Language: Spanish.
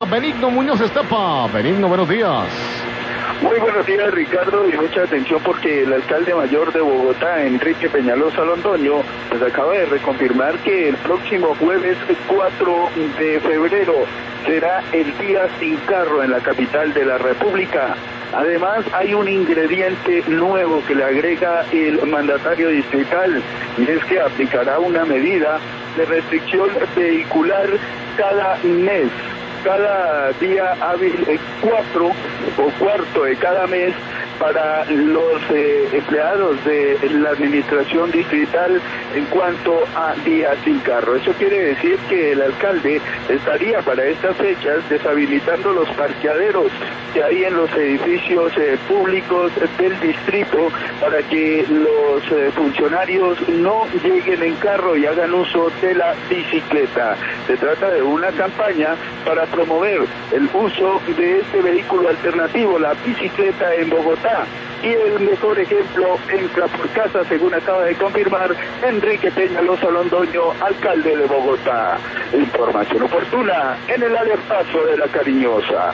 Benigno Muñoz Estapa. Benigno, buenos días. Muy buenos días, Ricardo, y mucha atención porque el alcalde mayor de Bogotá, Enrique Peñalosa Londoño, pues acaba de reconfirmar que el próximo jueves 4 de febrero será el día sin carro en la capital de la República. Además, hay un ingrediente nuevo que le agrega el mandatario distrital, y es que aplicará una medida de restricción vehicular cada mes. Cada día hábil 4 o cuarto de cada mes para los empleados de la administración distrital en cuanto a días sin carro. Eso quiere decir que el alcalde estaría para estas fechas deshabilitando los parqueaderos que hay en los edificios públicos del distrito para que los funcionarios no lleguen en carro y hagan uso de la bicicleta. Se trata de una campaña para promover el uso de este vehículo alternativo, la bicicleta en Bogotá. Y el mejor ejemplo entra por casa, según acaba de confirmar Enrique Peñalosa Londoño, alcalde de Bogotá. Información oportuna en el alertazo de La Cariñosa.